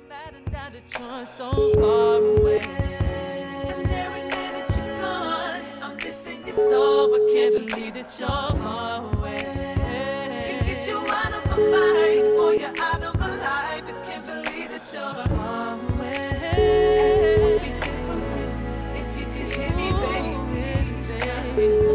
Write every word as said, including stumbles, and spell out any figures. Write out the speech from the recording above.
mad and now that you're so far away. And every day that you're gone, I'm missing you so. I can't believe that you're far away. Can't get you out of my mind, boy, you're out of my life. I can't believe that you're far away. It would be different if you could hear me, baby. Just